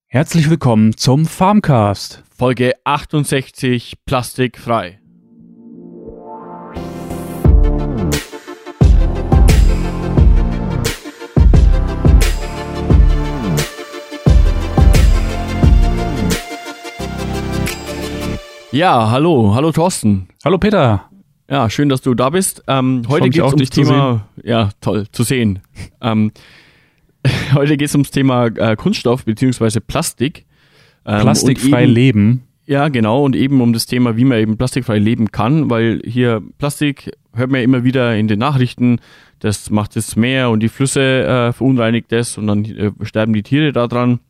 Herzlich willkommen zum Farmcast. Folge 68, plastikfrei. Ja, hallo Thorsten. Hallo Peter. Ja, schön, dass du da bist. Heute geht es ums Thema, ja toll, zu sehen. Heute geht es ums Thema Kunststoff bzw. Plastik. Plastikfrei leben. Ja, genau, und eben um das Thema, wie man eben plastikfrei leben kann, weil hier Plastik hört man ja immer wieder in den Nachrichten, das macht das Meer und die Flüsse verunreinigt das und dann sterben die Tiere da dran.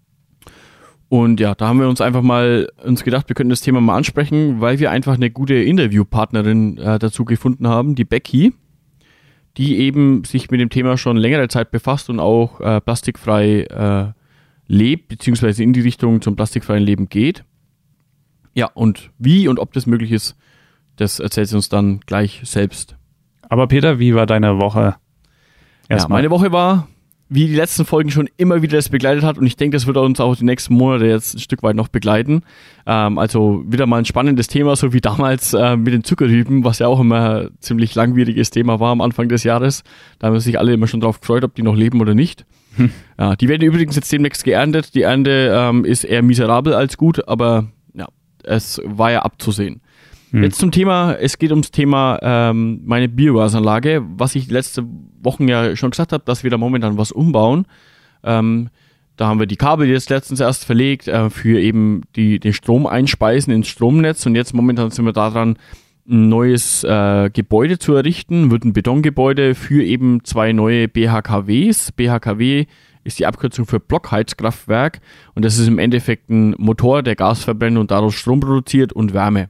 Und ja, da haben wir uns einfach mal gedacht, wir könnten das Thema mal ansprechen, weil wir einfach eine gute Interviewpartnerin dazu gefunden haben, die Becky, die eben sich mit dem Thema schon längere Zeit befasst und auch plastikfrei lebt, beziehungsweise in die Richtung zum plastikfreien Leben geht. Ja, und wie und ob das möglich ist, das erzählt sie uns dann gleich selbst. Aber Peter, wie war deine Woche? Erstmal. Ja, meine Woche war, wie die letzten Folgen schon immer wieder das begleitet hat, und ich denke, das wird uns auch die nächsten Monate jetzt ein Stück weit noch begleiten. Also wieder mal ein spannendes Thema, so wie damals mit den Zuckerrüben, was ja auch immer ein ziemlich langwieriges Thema war am Anfang des Jahres. Da haben sich alle immer schon drauf gefreut, ob die noch leben oder nicht. Ja, die werden übrigens jetzt demnächst geerntet. Die Ernte ist eher miserabel als gut, aber ja, es war ja abzusehen. Jetzt zum Thema, es geht ums Thema meine Biogasanlage, was ich die letzten Wochen ja schon gesagt habe, dass wir da momentan was umbauen. Da haben wir die Kabel jetzt letztens erst verlegt für eben den Strom einspeisen ins Stromnetz, und jetzt momentan sind wir da dran, ein neues Gebäude zu errichten, wird ein Betongebäude für eben 2 neue BHKWs. BHKW ist die Abkürzung für Blockheizkraftwerk, und das ist im Endeffekt ein Motor, der Gas verbrennt und daraus Strom produziert und Wärme.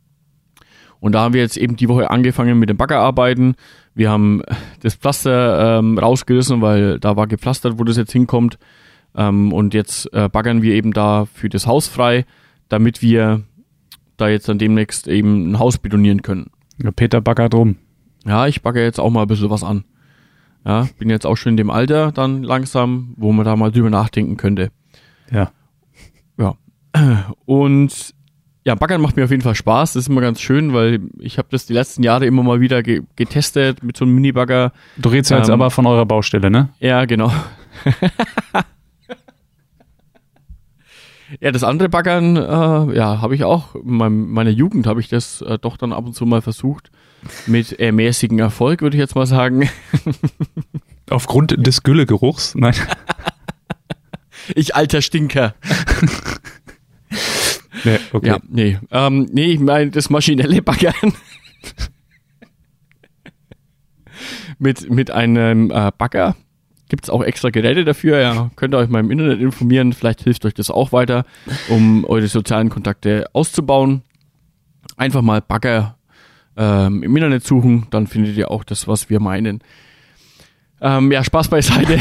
Und da haben wir jetzt eben die Woche angefangen mit den Baggerarbeiten. Wir haben das Pflaster rausgerissen, weil da war gepflastert, wo das jetzt hinkommt. Und jetzt baggern wir eben da für das Haus frei, damit wir da jetzt dann demnächst eben ein Haus betonieren können. Ja, Peter baggert rum. Ja, ich bagger jetzt auch mal ein bisschen was an. Ja, bin jetzt auch schon in dem Alter dann langsam, wo man da mal drüber nachdenken könnte. Ja. Ja. Und ja, Baggern macht mir auf jeden Fall Spaß. Das ist immer ganz schön, weil ich habe das die letzten Jahre immer mal wieder getestet mit so einem Mini-Bagger. Du redest ja jetzt aber von eurer Baustelle, ne? Ja, genau. Ja, das andere Baggern, ja, habe ich auch. In meiner Jugend habe ich das doch dann ab und zu mal versucht. Mit mäßigem Erfolg, würde ich jetzt mal sagen. Aufgrund des Güllegeruchs? Nein. Ich alter Stinker. Nee, okay. Ja, nee, ich meine das maschinelle Baggern. mit einem Bagger. Gibt es auch extra Geräte dafür, ja, könnt ihr euch mal im Internet informieren, vielleicht hilft euch das auch weiter, um eure sozialen Kontakte auszubauen. Einfach mal Bagger im Internet suchen, dann findet ihr auch das, was wir meinen. Ja, Spaß beiseite.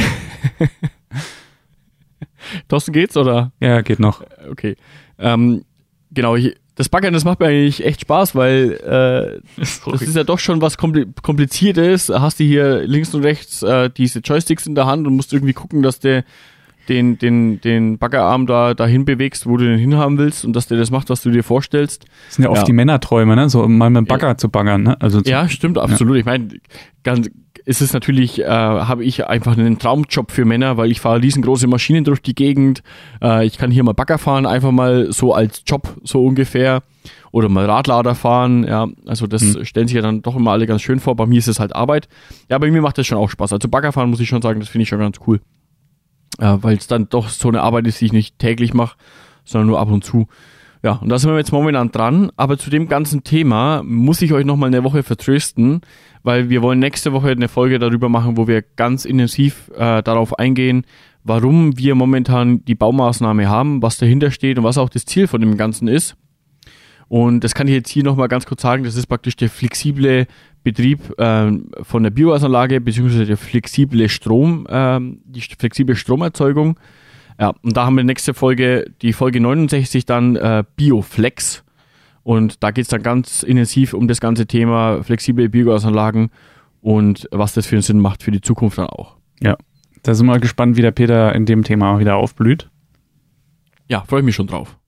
Thorsten, geht's, oder? Ja, geht noch. Okay. Genau, das Baggern, das macht mir eigentlich echt Spaß, weil das ist ja doch schon was Kompliziertes. Hast du hier links und rechts diese Joysticks in der Hand und musst irgendwie gucken, dass du den Baggerarm dahin bewegst, wo du den hinhaben willst, und dass der das macht, was du dir vorstellst. Das sind ja oft die Männerträume, ne? So mal mit dem Bagger zu baggern, ne? Also ja, stimmt, absolut. Ja. Ich meine, ist es natürlich, habe ich einfach einen Traumjob für Männer, weil ich fahre riesengroße Maschinen durch die Gegend. Ich kann hier mal Bagger fahren, einfach mal so als Job, so ungefähr. Oder mal Radlader fahren, ja. Also das stellen sich ja dann doch immer alle ganz schön vor. Bei mir ist es halt Arbeit. Ja, aber mir macht das schon auch Spaß. Also Bagger fahren, muss ich schon sagen, das finde ich schon ganz cool. Weil es dann doch so eine Arbeit ist, die ich nicht täglich mache, sondern nur ab und zu. Ja, und da sind wir jetzt momentan dran. Aber zu dem ganzen Thema muss ich euch nochmal eine Woche vertrösten, weil wir wollen nächste Woche eine Folge darüber machen, wo wir ganz intensiv darauf eingehen, warum wir momentan die Baumaßnahme haben, was dahinter steht und was auch das Ziel von dem Ganzen ist. Und das kann ich jetzt hier nochmal ganz kurz sagen, das ist praktisch der flexible Betrieb von der Biogasanlage, beziehungsweise der flexible Strom, die flexible Stromerzeugung. Ja, und da haben wir nächste Folge, die Folge 69 dann Bioflex. Und da geht es dann ganz intensiv um das ganze Thema flexible Biogasanlagen und was das für einen Sinn macht für die Zukunft dann auch. Ja, da sind wir gespannt, wie der Peter in dem Thema wieder aufblüht. Ja, freue ich mich schon drauf.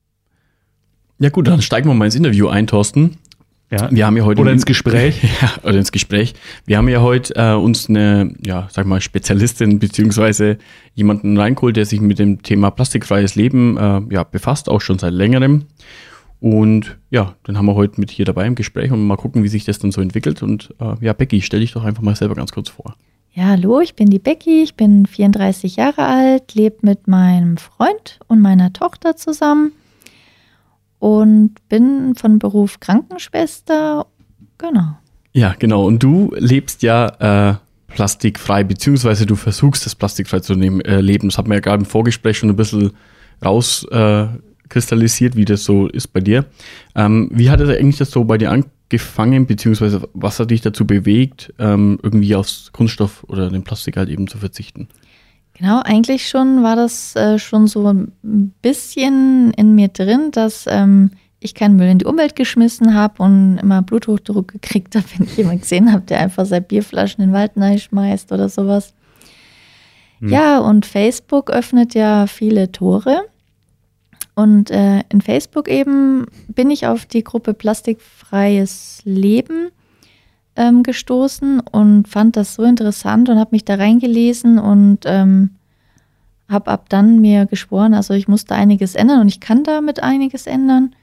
Ja gut, dann steigen wir mal ins Interview ein, Thorsten. Ja. Wir haben ja heute oder ins Gespräch. Ja, oder ins Gespräch. Wir haben ja heute uns eine, Spezialistin beziehungsweise jemanden reingeholt, der sich mit dem Thema plastikfreies Leben befasst, auch schon seit längerem. Und ja, den haben wir heute mit hier dabei im Gespräch und mal gucken, wie sich das dann so entwickelt. Und Becky, stell dich doch einfach mal selber ganz kurz vor. Ja, hallo, ich bin die Becky, ich bin 34 Jahre alt, lebe mit meinem Freund und meiner Tochter zusammen. Und bin von Beruf Krankenschwester, genau. Ja, genau. Und du lebst ja plastikfrei, beziehungsweise du versuchst, das plastikfrei zu leben. Das hat man ja gerade im Vorgespräch schon ein bisschen rauskristallisiert, wie das so ist bei dir. Wie hat es eigentlich das so bei dir angefangen, beziehungsweise was hat dich dazu bewegt, irgendwie aufs Kunststoff oder den Plastik halt eben zu verzichten? Genau, eigentlich schon war das schon so ein bisschen in mir drin, dass ich keinen Müll in die Umwelt geschmissen habe und immer Bluthochdruck gekriegt habe, wenn ich jemanden gesehen habe, der einfach seine Bierflaschen in den Wald schmeißt oder sowas. Ja, und Facebook öffnet ja viele Tore. Und in Facebook eben bin ich auf die Gruppe Plastikfreies Leben gestoßen und fand das so interessant und habe mich da reingelesen und habe ab dann mir geschworen, also ich musste einiges ändern und ich kann damit einiges ändern.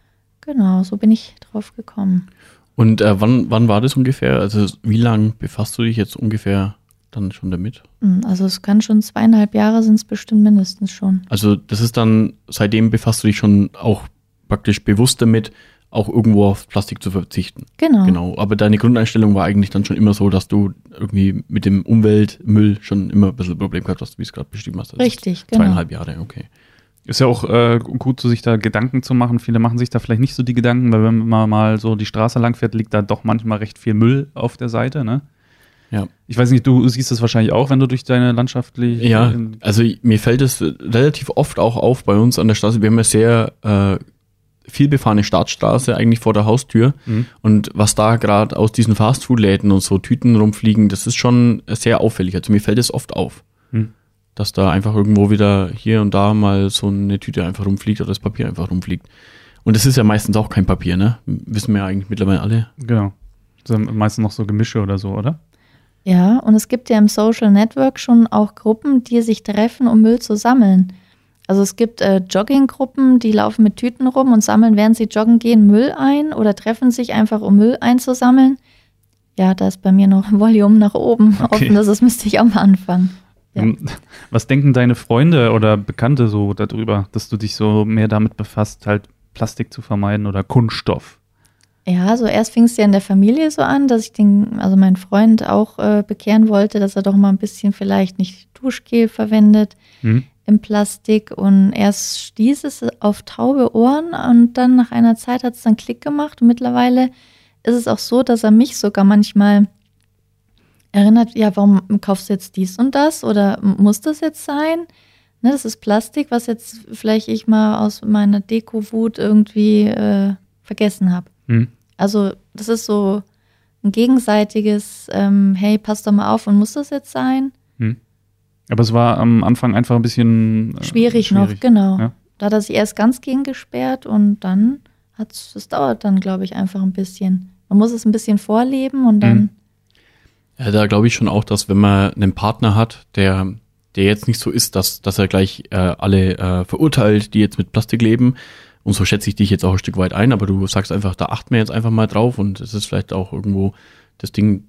Genau, so bin ich drauf gekommen. Und wann war das ungefähr? Also wie lange befasst du dich jetzt ungefähr dann schon damit? Also es kann schon 2,5 Jahre sind es bestimmt mindestens schon. Also das ist dann, seitdem befasst du dich schon auch praktisch bewusst damit, auch irgendwo auf Plastik zu verzichten. Genau. Aber deine Grundeinstellung war eigentlich dann schon immer so, dass du irgendwie mit dem Umweltmüll schon immer ein bisschen ein Problem gehabt hast, wie du es gerade beschrieben hast. Richtig, genau. 2,5 Jahre, okay. Ist ja auch gut, sich da Gedanken zu machen. Viele machen sich da vielleicht nicht so die Gedanken, weil wenn man mal so die Straße lang fährt, liegt da doch manchmal recht viel Müll auf der Seite, ne? Ja. Ich weiß nicht, du siehst das wahrscheinlich auch, wenn du durch deine landschaftliche... Ja, also mir fällt es relativ oft auch auf bei uns an der Straße. Wir haben ja sehr viel befahrene Startstraße eigentlich vor der Haustür. Und was da gerade aus diesen Fastfood-Läden und so Tüten rumfliegen, das ist schon sehr auffällig. Also mir fällt es oft auf, dass da einfach irgendwo wieder hier und da mal so eine Tüte einfach rumfliegt oder das Papier einfach rumfliegt. Und das ist ja meistens auch kein Papier, ne? Wissen wir ja eigentlich mittlerweile alle. Genau. Das sind meistens noch so Gemische oder so, oder? Ja, und es gibt ja im Social Network schon auch Gruppen, die sich treffen, um Müll zu sammeln. Also es gibt Jogginggruppen, die laufen mit Tüten rum und sammeln, während sie joggen gehen, Müll ein oder treffen sich einfach, um Müll einzusammeln. Ja, da ist bei mir noch ein Volumen nach oben offen, das müsste ich auch mal anfangen. Ja. Was denken deine Freunde oder Bekannte so darüber, dass du dich so mehr damit befasst, halt Plastik zu vermeiden oder Kunststoff? Ja, so erst fing es ja in der Familie so an, dass ich meinen Freund auch bekehren wollte, dass er doch mal ein bisschen vielleicht nicht Duschgel verwendet im Plastik. Und erst stieß es auf taube Ohren und dann nach einer Zeit hat es dann Klick gemacht. Und mittlerweile ist es auch so, dass er mich sogar manchmal erinnert, ja, warum kaufst du jetzt dies und das oder muss das jetzt sein? Ne, das ist Plastik, was jetzt vielleicht ich mal aus meiner Deko-Wut irgendwie vergessen habe. Also das ist so ein gegenseitiges, hey, pass doch mal auf und muss das jetzt sein? Aber es war am Anfang einfach ein bisschen schwierig noch, genau. Ja. Da hat er sich erst ganz gegen gesperrt und dann das dauert dann, glaube ich, einfach ein bisschen. Man muss es ein bisschen vorleben und dann. Ja, da glaube ich schon auch, dass wenn man einen Partner hat, der jetzt nicht so ist, dass er gleich alle verurteilt, die jetzt mit Plastik leben. Und so schätze ich dich jetzt auch ein Stück weit ein, aber du sagst einfach, da achten wir jetzt einfach mal drauf und es ist vielleicht auch irgendwo das Ding,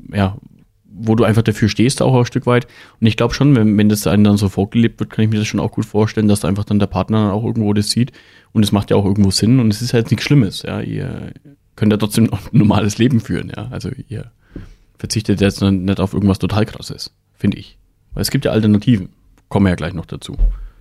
wo du einfach dafür stehst, auch ein Stück weit. Und ich glaube schon, wenn das einem dann so vorgelebt wird, kann ich mir das schon auch gut vorstellen, dass da einfach dann der Partner dann auch irgendwo das sieht und es macht ja auch irgendwo Sinn und es ist halt nichts Schlimmes, ja. Ihr könnt ja trotzdem noch ein normales Leben führen, ja. Also ihr verzichtet jetzt nicht auf irgendwas total Krasses, finde ich. Weil es gibt ja Alternativen. Kommen wir ja gleich noch dazu.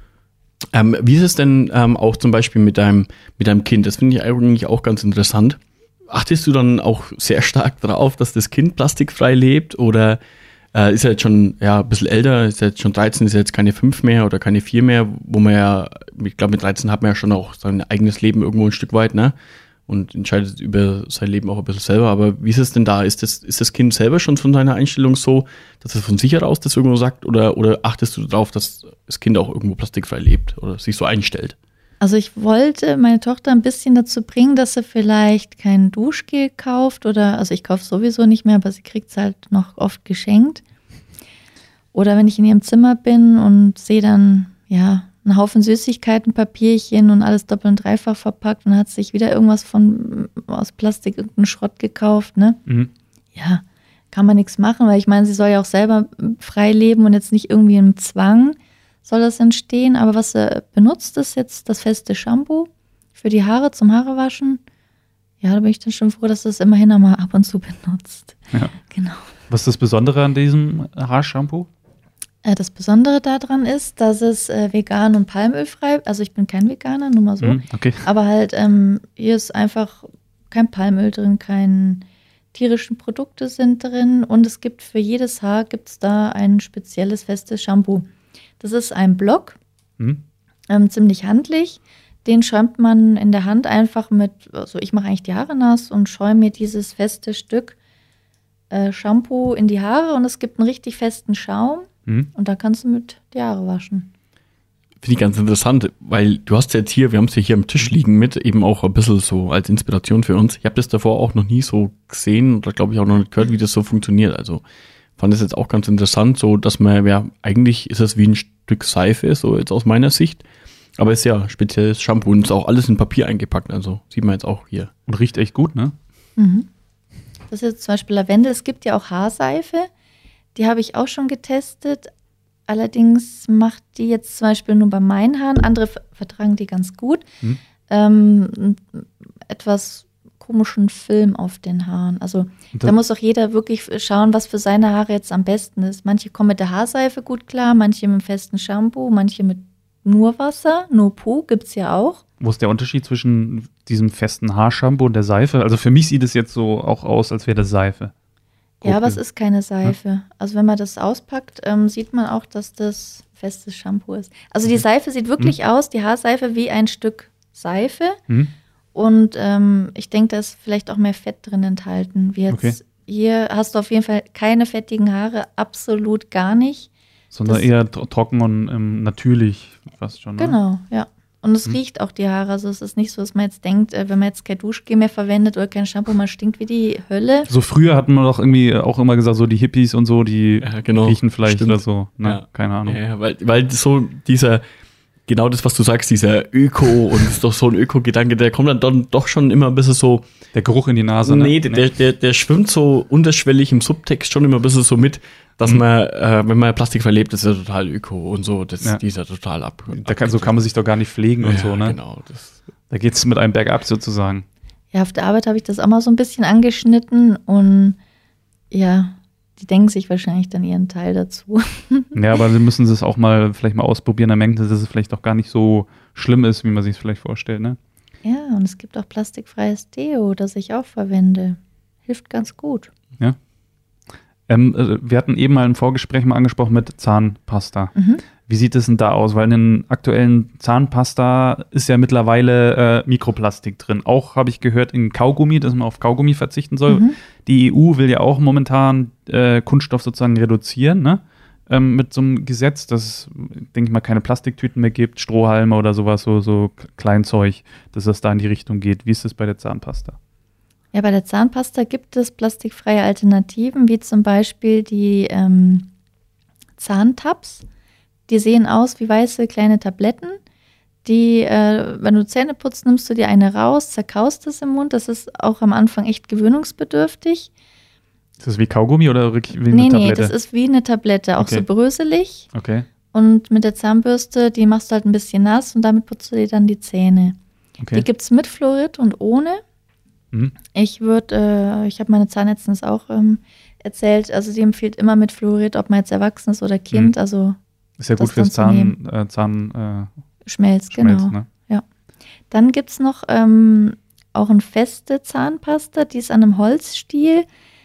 Wie ist es denn auch zum Beispiel mit deinem Kind? Das finde ich eigentlich auch ganz interessant. Achtest du dann auch sehr stark darauf, dass das Kind plastikfrei lebt oder ist er jetzt schon ein bisschen älter, ist er jetzt schon 13, ist er jetzt keine 5 mehr oder keine 4 mehr, wo man ja, ich glaube mit 13 hat man ja schon auch sein eigenes Leben irgendwo ein Stück weit, ne? und entscheidet über sein Leben auch ein bisschen selber. Aber wie ist es denn da? Ist das Kind selber schon von seiner Einstellung so, dass es von sich heraus das irgendwo sagt? Oder achtest du darauf, dass das Kind auch irgendwo plastikfrei lebt oder sich so einstellt? Also ich wollte meine Tochter ein bisschen dazu bringen, dass sie vielleicht kein Duschgel kauft also ich kaufe sowieso nicht mehr, aber sie kriegt es halt noch oft geschenkt. Oder wenn ich in ihrem Zimmer bin und sehe dann, einen Haufen Süßigkeiten, Papierchen und alles doppelt und dreifach verpackt und hat sich wieder irgendwas aus Plastik, irgendeinen Schrott gekauft, ne? Mhm. Ja, kann man nichts machen, weil ich meine, sie soll ja auch selber frei leben und jetzt nicht irgendwie im Zwang soll das entstehen, aber was er benutzt, ist jetzt das feste Shampoo für die Haare zum Haarewaschen. Ja, da bin ich dann schon froh, dass das immerhin einmal ab und zu benutzt. Ja. Genau. Was ist das Besondere an diesem Haarshampoo? Das Besondere daran ist, dass es vegan und palmölfrei, also ich bin kein Veganer, nur mal so, okay. Aber halt hier ist einfach kein Palmöl drin, keine tierischen Produkte sind drin und es gibt für jedes Haar gibt's da ein spezielles festes Shampoo. Das ist ein Block, ziemlich handlich. Den schäumt man in der Hand einfach also ich mache eigentlich die Haare nass und schäume mir dieses feste Stück Shampoo in die Haare und es gibt einen richtig festen Schaum und da kannst du mit die Haare waschen. Finde ich ganz interessant, weil du hast jetzt wir haben es ja hier am Tisch liegen mit, eben auch ein bisschen so als Inspiration für uns. Ich habe das davor auch noch nie so gesehen oder glaube ich auch noch nicht gehört, wie das so funktioniert. Also fand es jetzt auch ganz interessant, so dass man, eigentlich ist es wie ein Stück Seife, so jetzt aus meiner Sicht. Aber es ist ja spezielles Shampoo und ist auch alles in Papier eingepackt, also sieht man jetzt auch hier. Und riecht echt gut, ne? Mhm. Das ist jetzt zum Beispiel Lavendel. Es gibt ja auch Haarseife, die habe ich auch schon getestet. Allerdings macht die jetzt zum Beispiel nur bei meinen Haaren, andere vertragen die ganz gut. Etwas komischen Film auf den Haaren. Also da muss auch jeder wirklich schauen, was für seine Haare jetzt am besten ist. Manche kommen mit der Haarseife gut klar, manche mit dem festen Shampoo, manche mit nur Wasser, nur Po, gibt's ja auch. Wo ist der Unterschied zwischen diesem festen Haarshampoo und der Seife? Also für mich sieht es jetzt so auch aus, als wäre das Seife. Ja, aber es ist keine Seife. Ja? Also wenn man das auspackt, sieht man auch, dass das festes Shampoo ist. Also die Seife sieht wirklich aus, die Haarseife, wie ein Stück Seife. Und ich denke, da ist vielleicht auch mehr Fett drin enthalten. Wie jetzt hier hast du auf jeden Fall keine fettigen Haare, absolut gar nicht. Sondern eher trocken und natürlich fast schon. Ne? Genau, ja. Und es riecht auch die Haare. Also es ist nicht so, dass man jetzt denkt, wenn man jetzt kein Duschgel mehr verwendet oder kein Shampoo, man stinkt wie die Hölle. So früher hatten wir doch irgendwie auch immer gesagt, so die Hippies und so, die riechen vielleicht oder so. Ne? Ja. Keine Ahnung. Ja, weil so genau das, was du sagst, dieser Öko und ist doch so ein Öko-Gedanke, der kommt dann doch schon immer ein bisschen so. Der Geruch in die Nase, ne? Nee, der schwimmt so unterschwellig im Subtext schon immer ein bisschen so mit, dass man, wenn man Plastik verlebt, ist ja total Öko und so, die ist ja total ab. So kann man sich doch gar nicht pflegen und so, ne? Genau. Da geht's mit einem bergab sozusagen. Ja, auf der Arbeit habe ich das auch mal so ein bisschen angeschnitten und ja, die denken sich wahrscheinlich dann ihren Teil dazu. Ja, aber sie müssen es auch vielleicht mal ausprobieren, dann merken sie, dass es vielleicht auch gar nicht so schlimm ist, wie man sich es vielleicht vorstellt, ne? Ja, und es gibt auch plastikfreies Deo, das ich auch verwende. Hilft ganz gut. Ja. Wir hatten eben mal im Vorgespräch mal angesprochen mit Zahnpasta. Wie sieht es denn da aus? Weil in den aktuellen Zahnpasta ist ja mittlerweile Mikroplastik drin. Auch habe ich gehört in Kaugummi, dass man auf Kaugummi verzichten soll. Die EU will ja auch momentan Kunststoff sozusagen reduzieren, ne? Mit so einem Gesetz, dass es, denke ich mal, keine Plastiktüten mehr gibt, Strohhalme oder sowas, so Kleinzeug, dass das da in die Richtung geht. Wie ist das bei der Zahnpasta? Ja, bei der Zahnpasta gibt es plastikfreie Alternativen, wie zum Beispiel die Zahntabs. Die sehen aus wie weiße kleine Tabletten. Die, wenn du Zähne putzt, nimmst du dir eine raus, zerkaust es im Mund. Das ist auch am Anfang echt gewöhnungsbedürftig. Ist das wie Kaugummi oder wie eine Tablette? Nee, das ist wie eine Tablette, auch so bröselig. Okay. Und mit der Zahnbürste, die machst du halt ein bisschen nass und damit putzt du dir dann die Zähne. Okay. Die gibt es mit Fluorid und ohne. Ich habe meine Zahnärztin das auch erzählt, also sie empfiehlt immer mit Fluorid, ob man jetzt erwachsen ist oder Kind. Also ist ja gut fürs Schmelz, genau. Ne? Ja. Dann gibt es noch auch eine feste Zahnpasta, die ist an einem Holzstiel.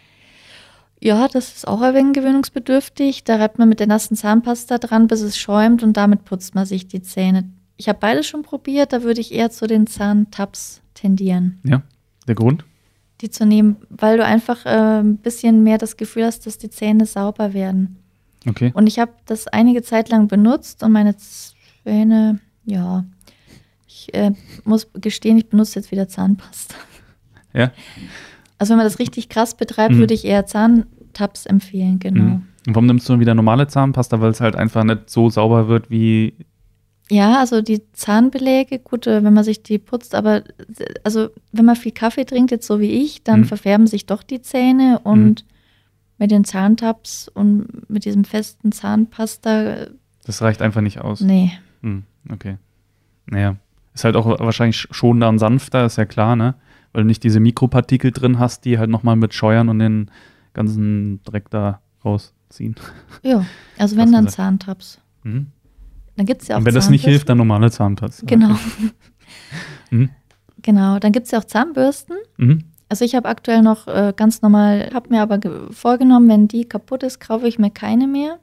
Ja, das ist auch ein wenig gewöhnungsbedürftig. Da reibt man mit der nassen Zahnpasta dran, bis es schäumt und damit putzt man sich die Zähne. Ich habe beides schon probiert, da würde ich eher zu den Zahntabs tendieren. Ja. Der Grund? Die zu nehmen, weil du einfach ein bisschen mehr das Gefühl hast, dass die Zähne sauber werden. Okay. Und ich habe das einige Zeit lang benutzt und meine Zähne, ja, ich muss gestehen, ich benutze jetzt wieder Zahnpasta. Ja. Also wenn man das richtig krass betreibt, würde ich eher Zahntabs empfehlen, genau. Und warum nimmst du wieder normale Zahnpasta? Weil es halt einfach nicht so sauber wird wie... Ja, also die Zahnbeläge, gut, wenn man sich die putzt, aber also wenn man viel Kaffee trinkt, jetzt so wie ich, dann verfärben sich doch die Zähne und mit den Zahntabs und mit diesem festen Zahnpasta. Das reicht einfach nicht aus. Nee. Okay. Naja, ist halt auch wahrscheinlich schonender und sanfter, ist ja klar, ne? Weil du nicht diese Mikropartikel drin hast, die halt nochmal mit Scheuern und den ganzen Dreck da rausziehen. Ja, also wenn dann Zahntabs. Dann gibt's ja auch und wenn das nicht hilft, dann normale Zahnpasta. Genau. Genau, dann gibt es ja auch Zahnbürsten. Also ich habe aktuell noch ganz normal, habe mir aber vorgenommen, wenn die kaputt ist, kaufe ich mir keine mehr.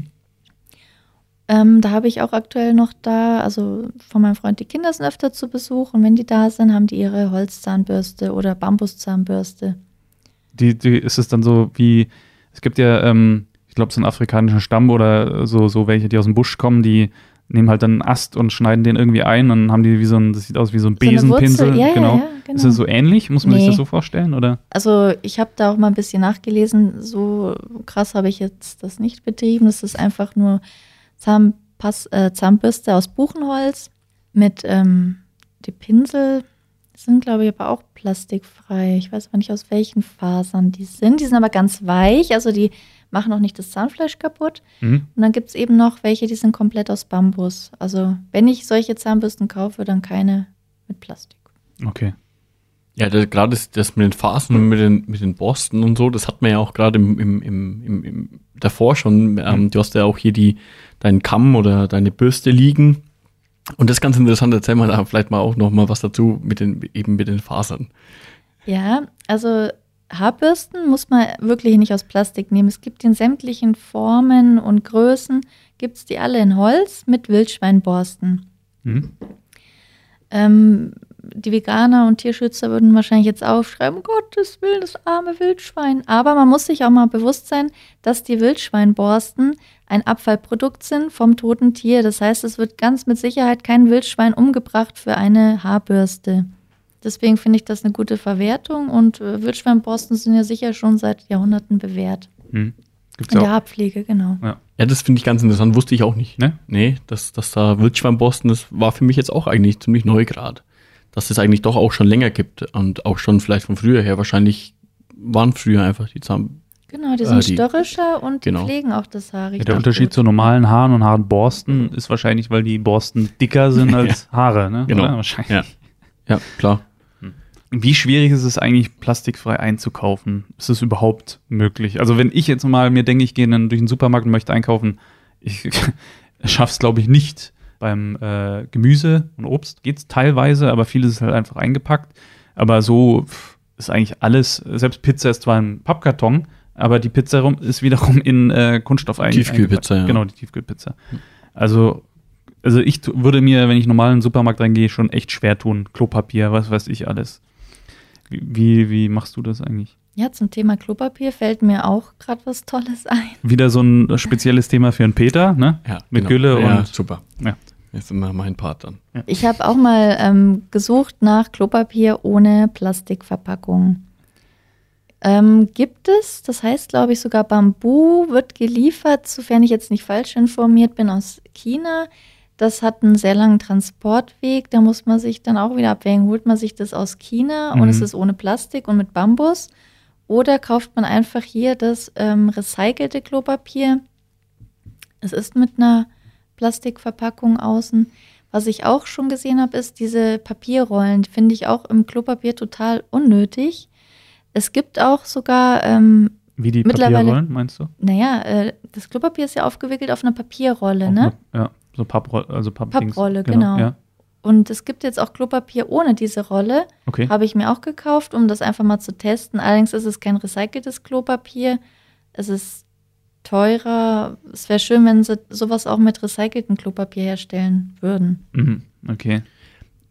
Da habe ich auch aktuell noch also von meinem Freund, die Kinder sind öfter zu Besuch und wenn die da sind, haben die ihre Holzzahnbürste oder Bambuszahnbürste. Ist es dann so wie, es gibt ja, ich glaube, so einen afrikanischen Stamm oder so welche, die aus dem Busch kommen, die nehmen halt dann einen Ast und schneiden den irgendwie ein und haben die das sieht aus wie so ein Besenpinsel. So genau. Ist das so ähnlich? Muss man sich das so vorstellen? Oder? Also ich habe da auch mal ein bisschen nachgelesen, so krass habe ich jetzt das nicht betrieben. Das ist einfach nur Zahnbürste aus Buchenholz mit die Pinsel sind, glaube ich, aber auch plastikfrei. Ich weiß aber nicht, aus welchen Fasern die sind. Die sind aber ganz weich, also die machen auch nicht das Zahnfleisch kaputt. Und dann gibt es eben noch welche, die sind komplett aus Bambus. Also wenn ich solche Zahnbürsten kaufe, dann keine mit Plastik. Okay. Ja, gerade das mit den Fasern und mit den Borsten und so, das hat man ja auch gerade davor schon. Du hast ja auch hier deinen Kamm oder deine Bürste liegen. Und das ist ganz interessant, erzähl mal da vielleicht mal auch noch mal was dazu mit den Fasern. Ja, also Haarbürsten muss man wirklich nicht aus Plastik nehmen. Es gibt in sämtlichen Formen und Größen, gibt es die alle in Holz mit Wildschweinborsten. Die Veganer und Tierschützer würden wahrscheinlich jetzt aufschreiben, um Gottes Willen, das arme Wildschwein. Aber man muss sich auch mal bewusst sein, dass die Wildschweinborsten ein Abfallprodukt sind vom toten Tier. Das heißt, es wird ganz mit Sicherheit kein Wildschwein umgebracht für eine Haarbürste. Deswegen finde ich das eine gute Verwertung und Wildschweinborsten sind ja sicher schon seit Jahrhunderten bewährt. Gibt's in auch. der Haarpflege, genau. Ja, das finde ich ganz interessant, wusste ich auch nicht. Ne? Nee, dass da Wildschweinborsten, das war für mich jetzt auch eigentlich ziemlich neu gerade. Dass es eigentlich doch auch schon länger gibt und auch schon vielleicht von früher her. Wahrscheinlich waren früher einfach die Genau, die sind störrischer und die pflegen auch das Haar richtig. Ja, der Unterschied zu normalen Haaren und Haarborsten ist wahrscheinlich, weil die Borsten dicker sind als Haare, ne? Genau. Oder? Wahrscheinlich. Ja, klar. Wie schwierig ist es eigentlich, plastikfrei einzukaufen? Ist es überhaupt möglich? Also wenn ich jetzt mal mir denke, ich gehe dann durch den Supermarkt und möchte einkaufen, ich schaffe es, glaube ich, nicht. Beim Gemüse und Obst geht es teilweise, aber vieles ist halt einfach eingepackt. Aber so ist eigentlich alles, selbst Pizza ist zwar ein Pappkarton, aber die Pizza ist wiederum in Kunststoff eingepackt. Tiefkühlpizza, ja. Genau, die Tiefkühlpizza. Also ich würde mir, wenn ich normal in den Supermarkt reingehe, schon echt schwer tun. Klopapier, was weiß ich alles. Wie machst du das eigentlich? Ja, zum Thema Klopapier fällt mir auch gerade was Tolles ein. Wieder so ein spezielles Thema für einen Peter, ne? Ja, mit genau. Gülle ja, und super. Ja. Jetzt immer mein Part dann. Ja. Ich habe auch mal gesucht nach Klopapier ohne Plastikverpackung. Gibt es, das heißt, glaube ich, sogar Bambu wird geliefert, sofern ich jetzt nicht falsch informiert bin, aus China. Das hat einen sehr langen Transportweg, da muss man sich dann auch wieder abwägen, holt man sich das aus China und es ist ohne Plastik und mit Bambus oder kauft man einfach hier das recycelte Klopapier. Es ist mit einer Plastikverpackung außen. Was ich auch schon gesehen habe, ist diese Papierrollen, die finde ich auch im Klopapier total unnötig. Es gibt auch sogar wie die mittlerweile, Papierrollen, meinst du? Naja, das Klopapier ist ja aufgewickelt auf einer Papierrolle, ne? Ja, so Papprolle, genau. Ja. Und es gibt jetzt auch Klopapier ohne diese Rolle. Okay. Habe ich mir auch gekauft, um das einfach mal zu testen. Allerdings ist es kein recyceltes Klopapier. Es ist teurer. Es wäre schön, wenn sie sowas auch mit recyceltem Klopapier herstellen würden. Okay.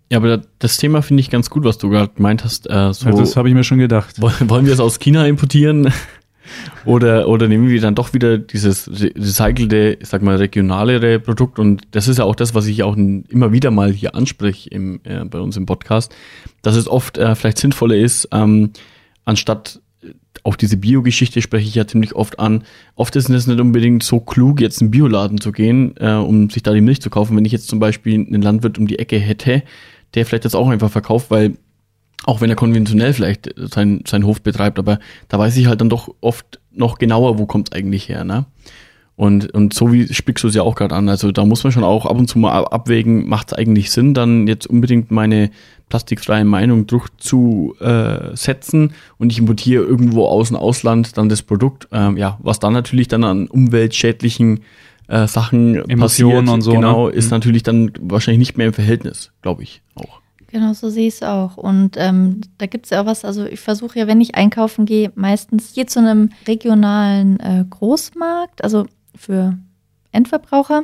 Ja, aber das Thema finde ich ganz gut, was du gerade gemeint hast. Das habe ich mir schon gedacht. Wollen wir es aus China importieren? oder nehmen wir dann doch wieder dieses recycelte, ich sag mal, regionalere Produkt? Und das ist ja auch das, was ich auch immer wieder mal hier anspreche bei uns im Podcast, dass es oft vielleicht sinnvoller ist, anstatt auch diese Bio-Geschichte spreche ich ja ziemlich oft an. Oft ist es nicht unbedingt so klug, jetzt in einen Bioladen zu gehen, um sich da die Milch zu kaufen. Wenn ich jetzt zum Beispiel einen Landwirt um die Ecke hätte, der vielleicht jetzt auch einfach verkauft, weil auch wenn er konventionell vielleicht seinen Hof betreibt, aber da weiß ich halt dann doch oft noch genauer, wo kommt es eigentlich her, ne? Und so wie sprichst du es ja auch gerade an, also da muss man schon auch ab und zu mal abwägen, macht es eigentlich Sinn, dann jetzt unbedingt meine plastikfreie Meinung durchzusetzen und ich importiere irgendwo aus dem Ausland dann das Produkt, was dann natürlich dann an umweltschädlichen Sachen Emissionen passiert, und so, genau, ne? ist natürlich dann wahrscheinlich nicht mehr im Verhältnis, glaube ich auch. Genau, so sehe ich es auch. Und da gibt es ja auch was, also ich versuche ja, wenn ich einkaufen gehe, meistens hier zu einem regionalen Großmarkt, also für Endverbraucher.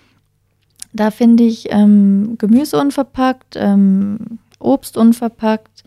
Da finde ich Gemüse unverpackt, Obst unverpackt.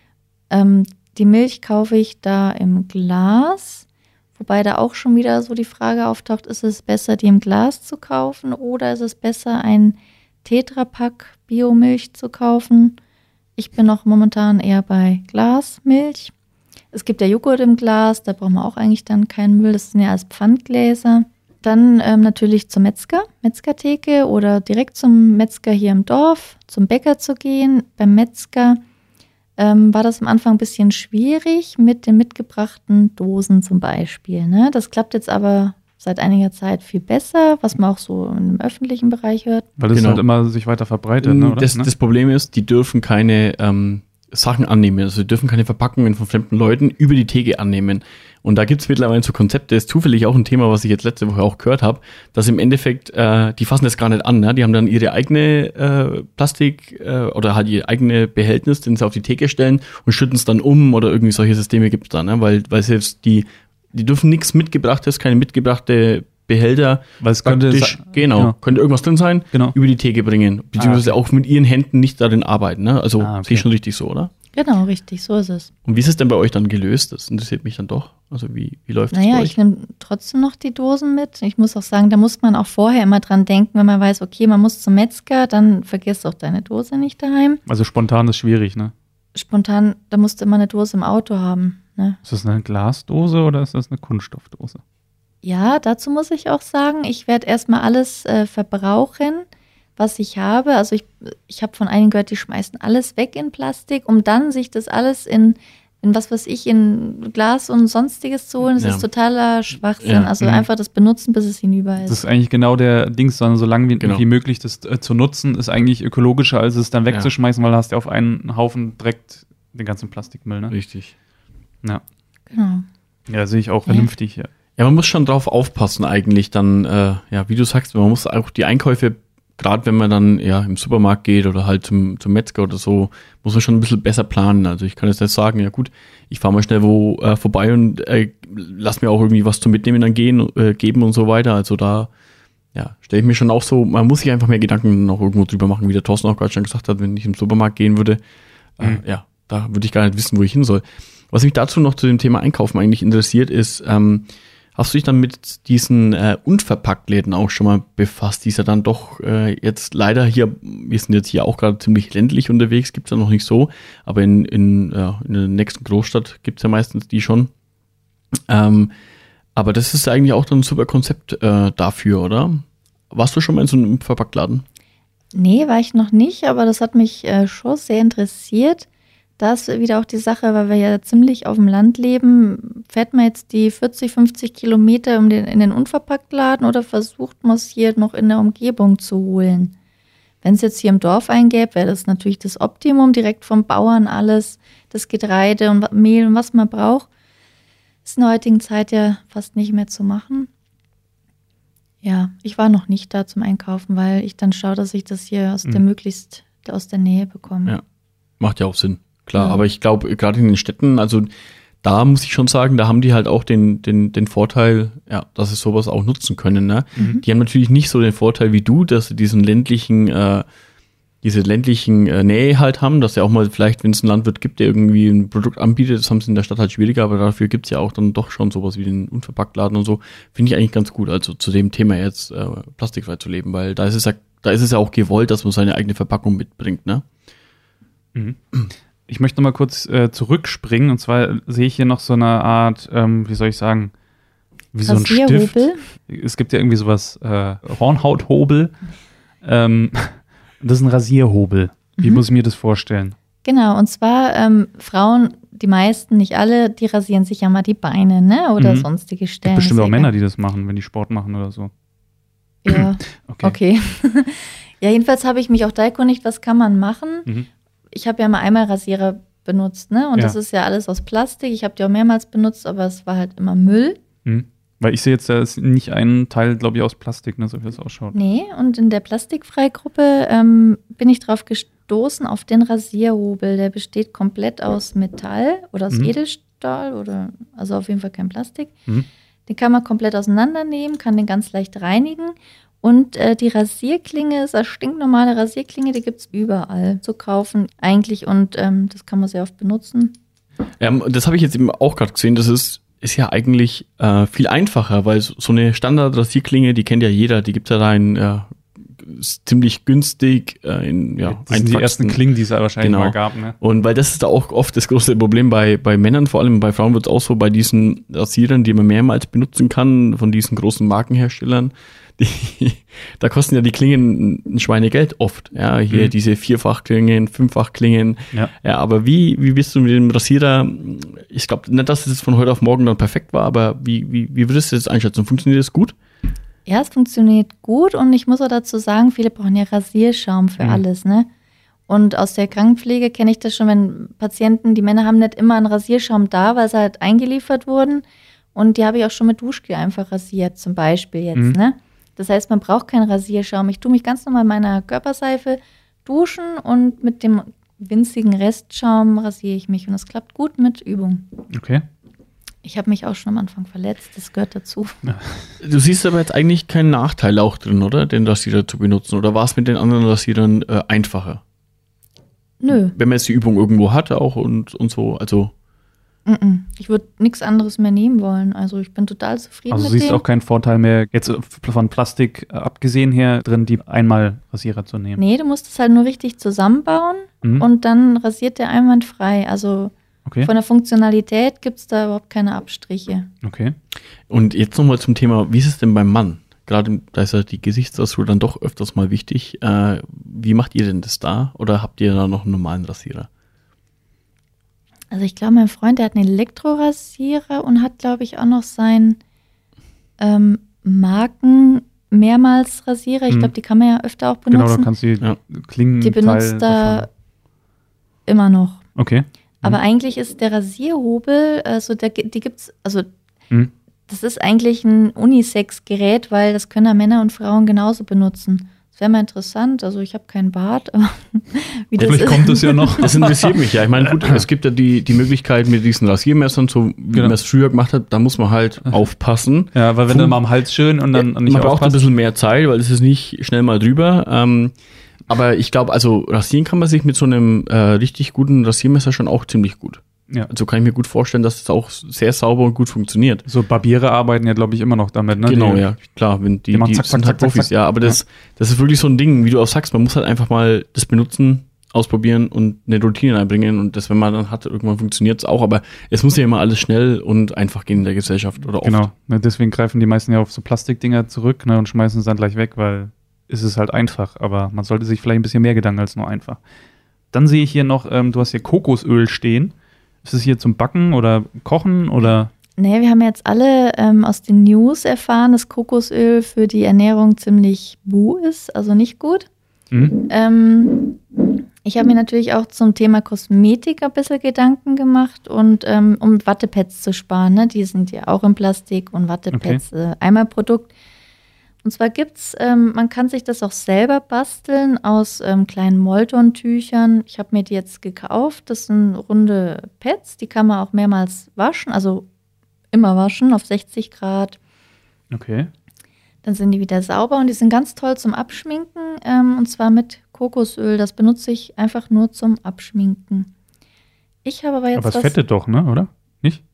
Die Milch kaufe ich da im Glas, wobei da auch schon wieder so die Frage auftaucht, ist es besser, die im Glas zu kaufen oder ist es besser, ein Tetrapack Biomilch zu kaufen? Ich bin noch momentan eher bei Glasmilch. Es gibt ja Joghurt im Glas, da braucht man auch eigentlich dann keinen Müll, das sind ja als Pfandgläser. Dann natürlich zum Metzgertheke oder direkt zum Metzger hier im Dorf, zum Bäcker zu gehen. Beim Metzger war das am Anfang ein bisschen schwierig mit den mitgebrachten Dosen zum Beispiel, ne? Das klappt jetzt aber seit einiger Zeit viel besser, was man auch so im öffentlichen Bereich hört. Weil das halt immer sich weiter verbreitet, ne? Oder? Das Problem ist, die dürfen keine Sachen annehmen, also die dürfen keine Verpackungen von fremden Leuten über die Theke annehmen. Und da gibt es mittlerweile so Konzepte, ist zufällig auch ein Thema, was ich jetzt letzte Woche auch gehört habe, dass im Endeffekt, die fassen das gar nicht an, ne? Die haben dann ihre eigene Plastik oder halt ihr eigene Behältnis, den sie auf die Theke stellen und schütten es dann um oder irgendwie solche Systeme gibt es da, ne? Weil selbst die dürfen nichts Mitgebrachtes, keine mitgebrachte Behälter, weil es könnte irgendwas drin sein, über die Theke bringen, beziehungsweise auch mit ihren Händen nicht darin arbeiten, ne? Also sehe ich schon richtig so, oder? Genau, richtig, so ist es. Und wie ist es denn bei euch dann gelöst? Das interessiert mich dann doch. Also wie läuft das bei euch? Ich nehme trotzdem noch die Dosen mit. Ich muss auch sagen, da muss man auch vorher immer dran denken, wenn man weiß, okay, man muss zum Metzger, dann vergiss auch deine Dose nicht daheim. Also spontan ist schwierig, ne? Spontan, da musst du immer eine Dose im Auto haben, ne? Ist das eine Glasdose oder ist das eine Kunststoffdose? Ja, dazu muss ich auch sagen, ich werde erstmal alles verbrauchen, was ich habe. Also ich habe von einigen gehört, die schmeißen alles weg in Plastik, um dann sich das alles in in Glas und Sonstiges zu holen. Das ist totaler Schwachsinn. Ja. Also einfach das benutzen, bis es hinüber ist. Das ist eigentlich genau der Dings, sondern so lange wie möglich das zu nutzen, ist eigentlich ökologischer, als es dann wegzuschmeißen, weil du hast ja auf einen Haufen direkt den ganzen Plastikmüll, ne? Richtig. Ja. Genau. Ja, sehe ich auch vernünftig, ja. Ja, man muss schon drauf aufpassen eigentlich dann, wie du sagst, man muss auch die Einkäufe, gerade wenn man dann im Supermarkt geht oder halt zum Metzger oder so, muss man schon ein bisschen besser planen. Also ich kann jetzt nicht sagen, ja gut, ich fahre mal schnell vorbei und lass mir auch irgendwie was zum Mitnehmen dann geben und so weiter. Also da stelle ich mir schon auch so, man muss sich einfach mehr Gedanken noch irgendwo drüber machen, wie der Thorsten auch gerade schon gesagt hat, wenn ich im Supermarkt gehen würde, da würde ich gar nicht wissen, wo ich hin soll. Was mich dazu noch zu dem Thema Einkaufen eigentlich interessiert ist, hast du dich dann mit diesen Unverpacktläden auch schon mal befasst, die ist ja dann doch jetzt leider hier, wir sind jetzt hier auch gerade ziemlich ländlich unterwegs, gibt es ja noch nicht so, aber in der nächsten Großstadt gibt es ja meistens die schon. Aber das ist eigentlich auch dann ein super Konzept dafür, oder? Warst du schon mal in so einem Unverpacktladen? Nee, war ich noch nicht, aber das hat mich schon sehr interessiert. Da ist wieder auch die Sache, weil wir ja ziemlich auf dem Land leben, fährt man jetzt die 40, 50 Kilometer in den Unverpacktladen oder versucht man es hier noch in der Umgebung zu holen? Wenn es jetzt hier im Dorf eingäbe, wäre das natürlich das Optimum, direkt vom Bauern alles, das Getreide und Mehl und was man braucht. Ist in der heutigen Zeit ja fast nicht mehr zu machen. Ja, ich war noch nicht da zum Einkaufen, weil ich dann schaue, dass ich das hier möglichst aus der Nähe bekomme. Ja, macht ja auch Sinn. Klar, aber ich glaube, gerade in den Städten, also da muss ich schon sagen, da haben die halt auch den Vorteil, dass sie sowas auch nutzen können. Ne? Die haben natürlich nicht so den Vorteil wie du, dass sie diesen ländlichen diese ländlichen Nähe halt haben, dass ja auch mal vielleicht, wenn es einen Landwirt gibt, der irgendwie ein Produkt anbietet, das haben sie in der Stadt halt schwieriger, aber dafür gibt's ja auch dann doch schon sowas wie den Unverpacktladen und so, finde ich eigentlich ganz gut, also zu dem Thema jetzt plastikfrei zu leben, weil da ist es ja auch gewollt, dass man seine eigene Verpackung mitbringt, ne? Mhm. Ich möchte noch mal kurz zurückspringen, und zwar sehe ich hier noch so eine Art, wie soll ich sagen, wie so ein Stift. Es gibt ja irgendwie sowas, Hornhauthobel. Das ist ein Rasierhobel. Wie muss ich mir das vorstellen? Genau, und zwar Frauen, die meisten, nicht alle, die rasieren sich ja mal die Beine, ne? Oder sonstige Stellen. Es gibt bestimmt auch Männer, die das machen, wenn die Sport machen oder so. Ja, okay. Ja, jedenfalls habe ich mich auch da erkundigt, was kann man machen? Ich habe ja mal einmal Rasierer benutzt, ne? Und das ist ja alles aus Plastik. Ich habe die auch mehrmals benutzt, aber es war halt immer Müll. Weil ich sehe jetzt, da ist nicht ein Teil, glaube ich, aus Plastik, ne, so wie es ausschaut. Nee, und in der Plastikfreigruppe bin ich drauf gestoßen auf den Rasierhobel. Der besteht komplett aus Metall oder aus Edelstahl oder also auf jeden Fall kein Plastik. Den kann man komplett auseinandernehmen, kann den ganz leicht reinigen. Und die Rasierklinge ist eine stinknormale Rasierklinge, die gibt es überall zu kaufen eigentlich und das kann man sehr oft benutzen. Ja, das habe ich jetzt eben auch gerade gesehen, das ist ja eigentlich viel einfacher, weil so eine Standard-Rasierklinge, die kennt ja jeder, die gibt es ja da in ist ziemlich günstig. Das sind die ersten Klingen, die es wahrscheinlich mal gab. Ne? Und weil das ist da auch oft das große Problem bei Männern, vor allem bei Frauen wird es auch so, bei diesen Rasierern, die man mehrmals benutzen kann, von diesen großen Markenherstellern, da kosten ja die Klingen ein Schweinegeld oft. Ja, hier diese 4-fach-Klingen, 5-fach-Klingen. Ja, aber wie bist du mit dem Rasierer? Ich glaube nicht, dass es von heute auf morgen dann perfekt war, aber wie würdest du das einschätzen? Funktioniert das gut? Ja, es funktioniert gut und ich muss auch dazu sagen, viele brauchen ja Rasierschaum für alles, ne? Und aus der Krankenpflege kenne ich das schon, wenn Patienten, die Männer haben nicht immer einen Rasierschaum da, weil sie halt eingeliefert wurden und die habe ich auch schon mit Duschgel einfach rasiert, zum Beispiel jetzt, ne? Das heißt, man braucht keinen Rasierschaum. Ich tue mich ganz normal in meiner Körperseife duschen und mit dem winzigen Restschaum rasiere ich mich und das klappt gut mit Übung. Okay. Ich habe mich auch schon am Anfang verletzt, das gehört dazu. Du siehst aber jetzt eigentlich keinen Nachteil auch drin, oder? Den Rasierer zu benutzen. Oder war es mit den anderen Rasierern einfacher? Nö. Wenn man jetzt die Übung irgendwo hatte auch und so, also... Ich würde nichts anderes mehr nehmen wollen. Also ich bin total zufrieden mit dem. Also siehst du auch keinen Vorteil mehr, jetzt von Plastik abgesehen her, drin die einmal Rasierer zu nehmen? Nee, du musst es halt nur richtig zusammenbauen und dann rasiert der einwandfrei. Also von der Funktionalität gibt es da überhaupt keine Abstriche. Okay. Und jetzt nochmal zum Thema, wie ist es denn beim Mann? Gerade da ist ja die Gesichtsrasur dann doch öfters mal wichtig. Wie macht ihr denn das da? Oder habt ihr da noch einen normalen Rasierer? Also ich glaube, mein Freund, der hat einen Elektrorasierer und hat, glaube ich, auch noch seinen Marken-Mehrmals-Rasierer. Ich glaube, die kann man ja öfter auch benutzen. Genau, da kannst du die Klingen. Die benutzt da immer noch. Okay. Aber eigentlich ist der Rasierhobel, also die gibt's, also das ist eigentlich ein Unisex-Gerät, weil das können ja Männer und Frauen genauso benutzen. Das wäre mal interessant, also ich habe keinen Bart, aber wie das Vielleicht kommt es ja noch. Das interessiert mich ja. Ich meine, gut, es gibt ja die Möglichkeit mit diesen Rasiermessern, so wie man es früher gemacht hat, da muss man halt aufpassen. Ja, weil wenn dann mal am Hals schön und dann nicht man braucht ein bisschen mehr Zeit, weil es ist nicht schnell mal drüber. Aber ich glaube, also rasieren kann man sich mit so einem richtig guten Rasiermesser schon auch ziemlich gut. Ja. Also kann ich mir gut vorstellen, dass es auch sehr sauber und gut funktioniert. So Barbiere arbeiten ja, glaube ich, immer noch damit, ne? Genau, ja, klar. Wenn die machen zack, sind zack, halt Profis, ja. Aber das ist wirklich so ein Ding, wie du auch sagst, man muss halt einfach mal das benutzen, ausprobieren und eine Routine einbringen. Und das, wenn man dann hat, irgendwann funktioniert es auch. Aber es muss ja immer alles schnell und einfach gehen in der Gesellschaft oder oft. Genau, deswegen greifen die meisten ja auf so Plastikdinger zurück, ne, und schmeißen es dann gleich weg, weil es ist halt einfach. Aber man sollte sich vielleicht ein bisschen mehr Gedanken als nur einfach. Dann sehe ich hier noch, du hast hier Kokosöl stehen. Ist es hier zum Backen oder Kochen oder? Nee, wir haben jetzt alle aus den News erfahren, dass Kokosöl für die Ernährung ziemlich ist, also nicht gut. Ich habe mir natürlich auch zum Thema Kosmetik ein bisschen Gedanken gemacht und um Wattepads zu sparen, ne? Die sind ja auch in Plastik und Wattepads Einmalprodukt. Und zwar gibt's, man kann sich das auch selber basteln aus kleinen Molton-Tüchern. Ich habe mir die jetzt gekauft. Das sind runde Pads, die kann man auch mehrmals waschen, also immer waschen auf 60 Grad. Okay. Dann sind die wieder sauber und die sind ganz toll zum Abschminken und zwar mit Kokosöl, das benutze ich einfach nur zum Abschminken. Ich habe aber jetzt aber es fettet doch, ne, oder? Nicht?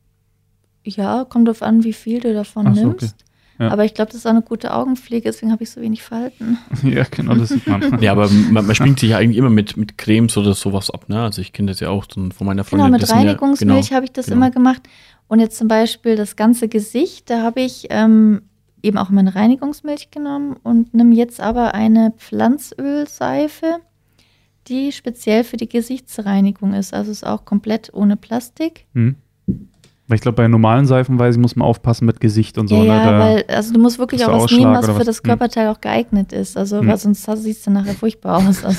Ja, kommt drauf an, wie viel du davon So, nimmst. okay. Ja. Aber ich glaube, das ist auch eine gute Augenpflege, deswegen habe ich so wenig Falten. Ja, genau, das sieht man. Ja, aber man schminkt sich ja eigentlich immer mit Cremes oder sowas ab, ne? Also ich kenne das ja auch von meiner Freundin. Genau, mit Reinigungsmilch habe ich das immer gemacht. Und jetzt zum Beispiel das ganze Gesicht, da habe ich eben auch meine Reinigungsmilch genommen und nehme jetzt aber eine Pflanzölseife, die speziell für die Gesichtsreinigung ist. Also ist auch komplett ohne Plastik. Weil ich glaube, bei normalen Seifenweisen muss man aufpassen mit Gesicht und so. Ja, ne? weil also du musst wirklich auch was nehmen, was für das Körperteil auch geeignet ist. Also weil sonst siehst du nachher furchtbar aus. Also.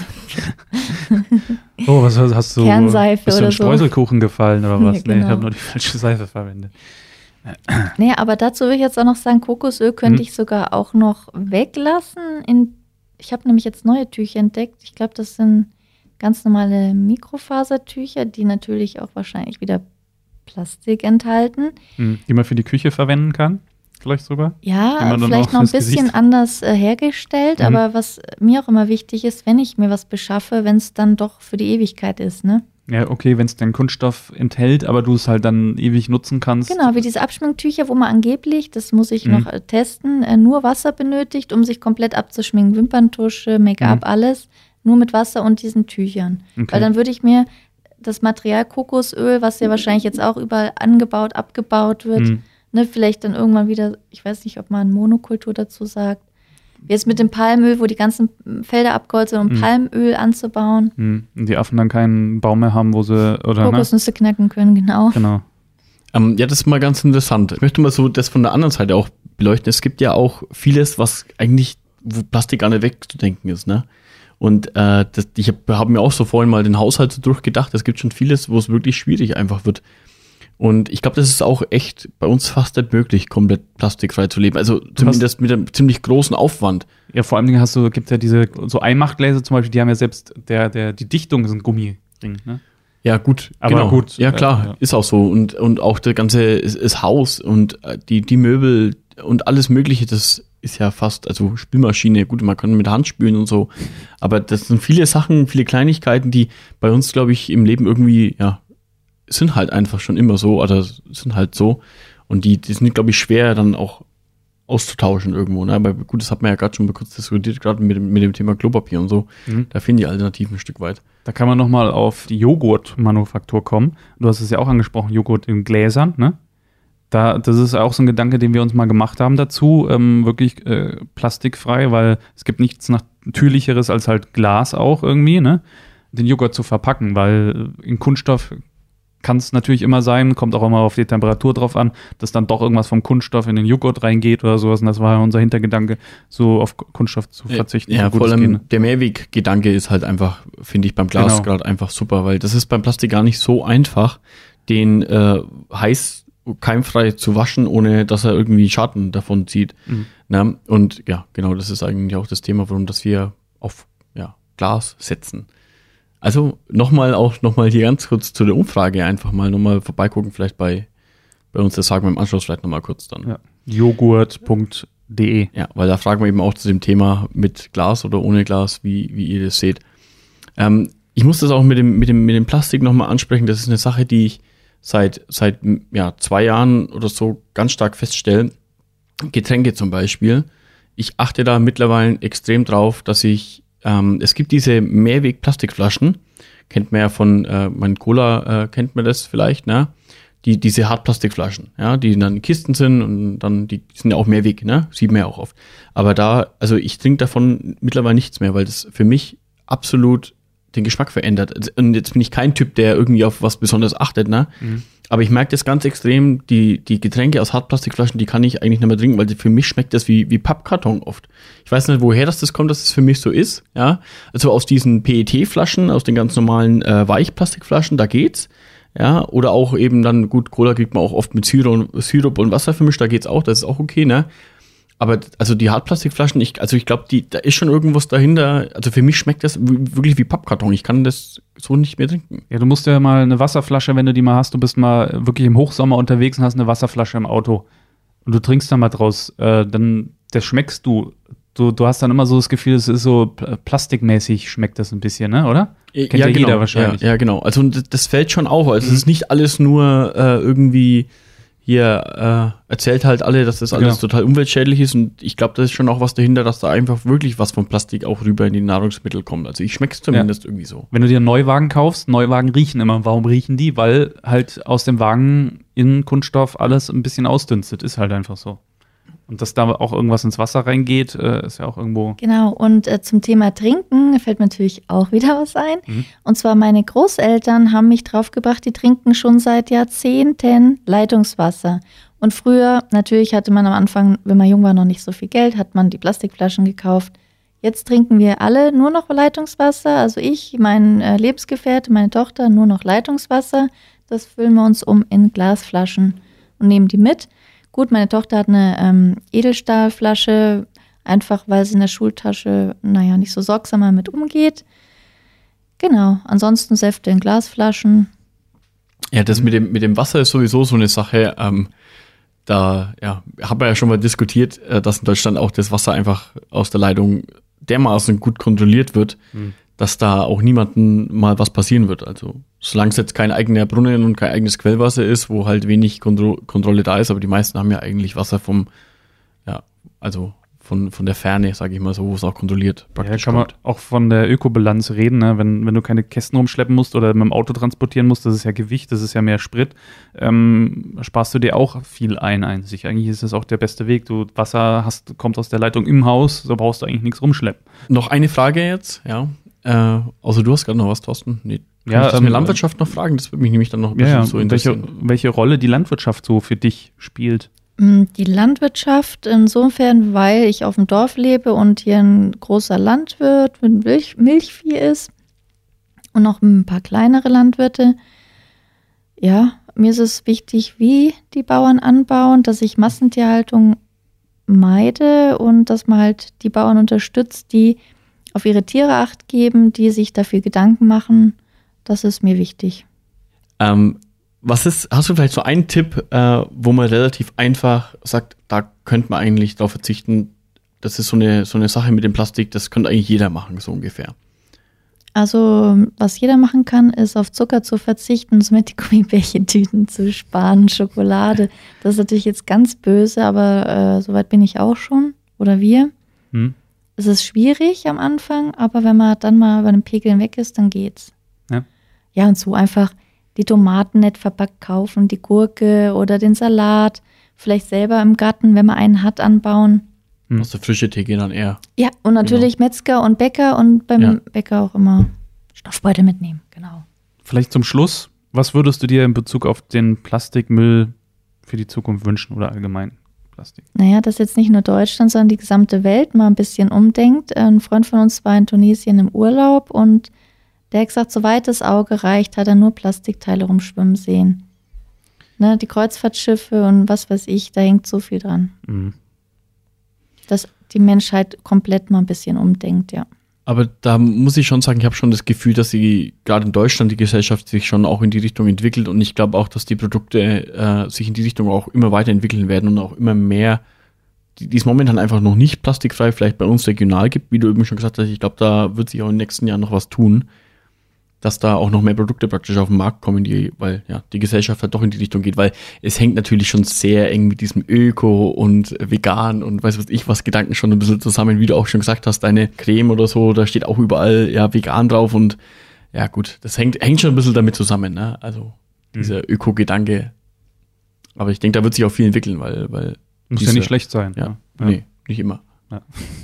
Oh, was hast du? Kernseife bist du oder in so. Streuselkuchen gefallen oder was? Ja, genau. Nee, ich habe nur die falsche Seife verwendet. Nee, aber dazu will ich jetzt auch noch sagen, Kokosöl könnte ich sogar auch noch weglassen. Ich habe nämlich jetzt neue Tücher entdeckt. Ich glaube, das sind ganz normale Mikrofasertücher, die natürlich auch wahrscheinlich wieder Plastik enthalten. Die man für die Küche verwenden kann, vielleicht sogar? Ja, vielleicht noch ein bisschen anders hergestellt, aber was mir auch immer wichtig ist, wenn ich mir was beschaffe, wenn es dann doch für die Ewigkeit ist, ne? Ja, okay, wenn es dann Kunststoff enthält, aber du es halt dann ewig nutzen kannst. Genau, wie diese Abschminktücher, wo man angeblich, das muss ich noch testen, nur Wasser benötigt, um sich komplett abzuschminken. Wimperntusche, Make-up, alles, nur mit Wasser und diesen Tüchern. Okay. Weil dann würde ich mir das Material Kokosöl, was ja wahrscheinlich jetzt auch überall angebaut, abgebaut wird, ne, vielleicht dann irgendwann wieder, ich weiß nicht, ob man Monokultur dazu sagt, jetzt mit dem Palmöl, wo die ganzen Felder abgeholzt sind, um Palmöl anzubauen. Und die Affen dann keinen Baum mehr haben, wo sie oder Kokosnüsse knacken können, genau. Genau. Ja, das ist mal ganz interessant. Ich möchte mal so das von der anderen Seite auch beleuchten. Es gibt ja auch vieles, was eigentlich, wo Plastik gar nicht wegzudenken ist, ne? Und ich habe mir auch so vorhin mal den Haushalt so durchgedacht, es gibt schon vieles, wo es wirklich schwierig einfach wird. Und ich glaube, das ist auch echt bei uns fast nicht möglich, komplett plastikfrei zu leben. Also zumindest mit einem ziemlich großen Aufwand. Ja, vor allem gibt es ja diese so Einmachgläser zum Beispiel, die haben ja selbst, die Dichtung ist ein Gummiring, ne? Ja, gut. Aber genau. gut. Ja, klar, ist auch so. Und auch das ganze das Haus und die Möbel und alles Mögliche, das ist ja fast, also Spülmaschine, gut, man kann mit Hand spülen und so. Aber das sind viele Sachen, viele Kleinigkeiten, die bei uns, glaube ich, im Leben irgendwie, ja, sind halt einfach schon immer so oder sind halt so. Und die sind, glaube ich, schwer dann auch auszutauschen irgendwo. Ne? Aber gut, das hat man ja gerade schon mal kurz diskutiert, gerade mit dem Thema Klopapier und so. Da fehlen die Alternativen ein Stück weit. Da kann man nochmal auf die Joghurtmanufaktur kommen. Du hast es ja auch angesprochen, Joghurt in Gläsern, ne? Das ist auch so ein Gedanke, den wir uns mal gemacht haben dazu, wirklich plastikfrei, weil es gibt nichts Natürlicheres als halt Glas auch irgendwie, ne? Den Joghurt zu verpacken, weil in Kunststoff kann es natürlich immer sein, kommt auch immer auf die Temperatur drauf an, dass dann doch irgendwas vom Kunststoff in den Joghurt reingeht oder sowas. Und das war ja unser Hintergedanke, so auf Kunststoff zu verzichten. Ja, so vor allem der Mehrweggedanke ist halt einfach, finde ich, beim Glas gerade einfach super, weil das ist beim Plastik gar nicht so einfach, den heiß keimfrei zu waschen, ohne dass er irgendwie Schaden davon zieht. Na, und ja, genau, das ist eigentlich auch das Thema, warum das wir auf Glas setzen. Also nochmal hier ganz kurz zu der Umfrage einfach mal nochmal vorbeigucken, vielleicht bei uns, das sagen wir im Anschluss vielleicht nochmal kurz dann. Ja. Joghurt.de. Ja, weil da fragen wir eben auch zu dem Thema mit Glas oder ohne Glas, wie ihr das seht. Ich muss das auch mit dem Plastik nochmal ansprechen, das ist eine Sache, die ich seit 2 Jahren oder so ganz stark feststelle. Getränke zum Beispiel. Ich achte da mittlerweile extrem drauf, dass es gibt diese Mehrweg-Plastikflaschen, kennt man ja von mein Cola, kennt man das vielleicht, ne? Diese Hartplastikflaschen, ja, die dann in Kisten sind und dann, die sind ja auch Mehrweg, ne? Sieht man ja auch oft. Aber ich trinke davon mittlerweile nichts mehr, weil das für mich absolut den Geschmack verändert. Und jetzt bin ich kein Typ, der irgendwie auf was besonders achtet, ne? Aber ich merke das ganz extrem, die Getränke aus Hartplastikflaschen, die kann ich eigentlich nicht mehr trinken, weil für mich schmeckt das wie Pappkarton oft. Ich weiß nicht, woher das kommt, dass es für mich so ist, ja. Also aus diesen PET-Flaschen, aus den ganz normalen Weichplastikflaschen, da geht's, ja. Oder auch eben dann, gut, Cola kriegt man auch oft mit Sirup und Wasser vermischt, da geht's auch, das ist auch okay, ne. Aber also die Hartplastikflaschen, ich glaube, da ist schon irgendwas dahinter. Also für mich schmeckt das wirklich wie Pappkarton. Ich kann das so nicht mehr trinken. Ja, du musst ja mal eine Wasserflasche, wenn du die mal hast, du bist mal wirklich im Hochsommer unterwegs und hast eine Wasserflasche im Auto und du trinkst da mal draus, dann das schmeckst du du hast dann immer so das Gefühl, es ist so plastikmäßig, schmeckt das ein bisschen, ne, oder? Kennt ja genau, jeder wahrscheinlich. Ja, genau. Also das fällt schon auf. Also es ist nicht alles nur irgendwie hier erzählt halt alle, dass das alles total umweltschädlich ist, und ich glaube, da ist schon auch was dahinter, dass da einfach wirklich was von Plastik auch rüber in die Nahrungsmittel kommt. Also ich schmeck's zumindest irgendwie so. Wenn du dir einen Neuwagen kaufst, Neuwagen riechen immer. Warum riechen die? Weil halt aus dem Wagen in Kunststoff alles ein bisschen ausdünstet. Ist halt einfach so. Und dass da auch irgendwas ins Wasser reingeht, ist ja auch irgendwo... Genau, und zum Thema Trinken fällt mir natürlich auch wieder was ein. Und zwar meine Großeltern haben mich draufgebracht, die trinken schon seit Jahrzehnten Leitungswasser. Und früher, natürlich hatte man am Anfang, wenn man jung war, noch nicht so viel Geld, hat man die Plastikflaschen gekauft. Jetzt trinken wir alle nur noch Leitungswasser. Also ich, mein Lebensgefährte, meine Tochter, nur noch Leitungswasser. Das füllen wir uns in Glasflaschen und nehmen die mit. Gut, meine Tochter hat eine Edelstahlflasche, einfach weil sie in der Schultasche, nicht so sorgsam damit umgeht. Genau, ansonsten Säfte in Glasflaschen. Ja, das mit dem Wasser ist sowieso so eine Sache. Da haben wir ja schon mal diskutiert, dass in Deutschland auch das Wasser einfach aus der Leitung dermaßen gut kontrolliert wird, dass da auch niemandem mal was passieren wird. Also solange es jetzt kein eigener Brunnen und kein eigenes Quellwasser ist, wo halt wenig Kontrolle da ist, aber die meisten haben ja eigentlich Wasser von der Ferne, sage ich mal so, wo es auch kontrolliert praktisch kann man auch von der Ökobilanz reden, ne? Wenn du keine Kästen rumschleppen musst oder mit dem Auto transportieren musst, das ist ja Gewicht, das ist ja mehr Sprit, sparst du dir auch viel einzig. Eigentlich ist das auch der beste Weg. Du Wasser kommt aus der Leitung im Haus, so brauchst du eigentlich nichts rumschleppen. Noch eine Frage jetzt, ja. Also du hast gerade noch was, Thorsten? Nee. Kann ich das mit Landwirtschaft noch fragen? Das würde mich nämlich dann noch ein bisschen so interessieren. Welche Rolle die Landwirtschaft so für dich spielt? Die Landwirtschaft insofern, weil ich auf dem Dorf lebe und hier ein großer Landwirt mit Milchvieh ist und noch ein paar kleinere Landwirte. Ja, mir ist es wichtig, wie die Bauern anbauen, dass ich Massentierhaltung meide und dass man halt die Bauern unterstützt, die auf ihre Tiere Acht geben, die sich dafür Gedanken machen. Das ist mir wichtig. Hast du vielleicht so einen Tipp, wo man relativ einfach sagt, da könnte man eigentlich drauf verzichten, das ist so eine Sache mit dem Plastik, das könnte eigentlich jeder machen, so ungefähr. Also, was jeder machen kann, ist auf Zucker zu verzichten, somit die Gummibärchentüten zu sparen, Schokolade. Das ist natürlich jetzt ganz böse, aber soweit bin ich auch schon. Oder wir. Es ist schwierig am Anfang, aber wenn man dann mal bei den Pegeln weg ist, dann geht's. Ja, und so einfach die Tomaten nicht verpackt kaufen, die Gurke oder den Salat, vielleicht selber im Garten, wenn man einen hat, anbauen. Aus der frische Theke dann eher. Ja, und natürlich Metzger und Bäcker und beim Bäcker auch immer Stoffbeutel mitnehmen, genau. Vielleicht zum Schluss, was würdest du dir in Bezug auf den Plastikmüll für die Zukunft wünschen oder allgemein Plastik? Naja, dass jetzt nicht nur Deutschland, sondern die gesamte Welt mal ein bisschen umdenkt. Ein Freund von uns war in Tunesien im Urlaub und der hat gesagt, soweit das Auge reicht, hat er nur Plastikteile rumschwimmen sehen. Ne, die Kreuzfahrtschiffe und was weiß ich, da hängt so viel dran. Dass die Menschheit komplett mal ein bisschen umdenkt, ja. Aber da muss ich schon sagen, ich habe schon das Gefühl, dass gerade in Deutschland die Gesellschaft sich schon auch in die Richtung entwickelt, und ich glaube auch, dass die Produkte sich in die Richtung auch immer weiterentwickeln werden und auch immer mehr, die es momentan einfach noch nicht plastikfrei vielleicht bei uns regional gibt, wie du eben schon gesagt hast. Ich glaube, da wird sich auch in den nächsten Jahren noch was tun, dass da auch noch mehr Produkte praktisch auf den Markt kommen, weil die Gesellschaft halt doch in die Richtung geht, weil es hängt natürlich schon sehr eng mit diesem Öko und Vegan und weiß was ich was Gedanken schon ein bisschen zusammen, wie du auch schon gesagt hast, deine Creme oder so, da steht auch überall vegan drauf, und ja gut, das hängt schon ein bisschen damit zusammen, ne? Also dieser Öko-Gedanke. Aber ich denke, da wird sich auch viel entwickeln, weil muss ja nicht schlecht sein. Ja. Nee, nicht immer. Ja.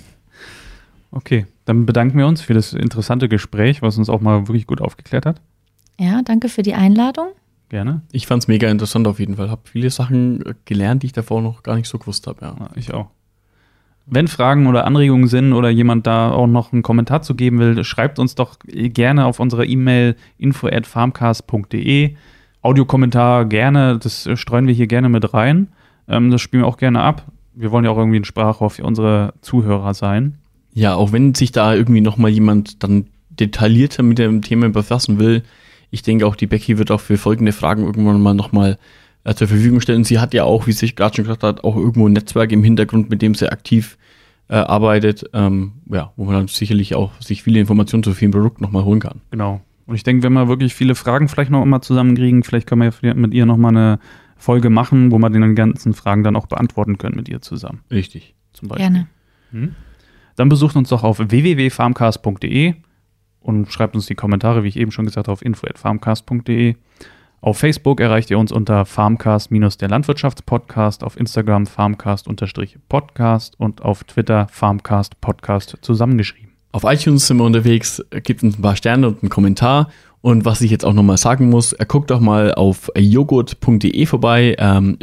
Okay, dann bedanken wir uns für das interessante Gespräch, was uns auch mal wirklich gut aufgeklärt hat. Ja, danke für die Einladung. Gerne. Ich fand es mega interessant auf jeden Fall. Habe viele Sachen gelernt, die ich davor noch gar nicht so gewusst habe. Ja, ich auch. Wenn Fragen oder Anregungen sind oder jemand da auch noch einen Kommentar zu geben will, schreibt uns doch gerne auf unserer E-Mail info@farmcast.de. Audiokommentar gerne, das streuen wir hier gerne mit rein. Das spielen wir auch gerne ab. Wir wollen ja auch irgendwie ein Sprachrohr für unsere Zuhörer sein. Ja, auch wenn sich da irgendwie nochmal jemand dann detaillierter mit dem Thema befassen will, ich denke auch, die Becky wird auch für folgende Fragen irgendwann mal nochmal zur Verfügung stellen. Sie hat ja auch, wie sie gerade schon gesagt hat, auch irgendwo ein Netzwerk im Hintergrund, mit dem sie aktiv arbeitet, wo man dann sicherlich auch sich viele Informationen zu vielen Produkten nochmal holen kann. Genau. Und ich denke, wenn wir wirklich viele Fragen vielleicht noch mal zusammenkriegen, vielleicht können wir ja mit ihr nochmal eine Folge machen, wo wir den ganzen Fragen dann auch beantworten können mit ihr zusammen. Richtig. Zum Beispiel. Gerne. Dann besucht uns doch auf www.farmcast.de und schreibt uns die Kommentare, wie ich eben schon gesagt habe, auf info@farmcast.de. Auf Facebook erreicht ihr uns unter Farmcast- der Landwirtschaftspodcast, auf Instagram Farmcast-Podcast und auf Twitter Farmcast Podcast zusammengeschrieben. Auf iTunes sind wir unterwegs, gibt uns ein paar Sterne und einen Kommentar. Und was ich jetzt auch nochmal sagen muss, guckt doch mal auf joghurt.de vorbei,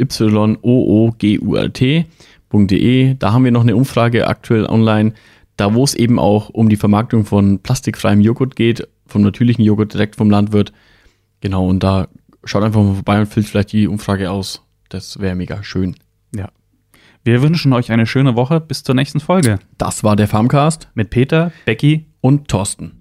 yoogurt.de. Da haben wir noch eine Umfrage aktuell online, da wo es eben auch um die Vermarktung von plastikfreiem Joghurt geht, vom natürlichen Joghurt direkt vom Landwirt. Genau, und da schaut einfach mal vorbei und füllt vielleicht die Umfrage aus. Das wäre mega schön. Ja. Wir wünschen euch eine schöne Woche. Bis zur nächsten Folge. Das war der Farmcast mit Peter, Becky und Thorsten.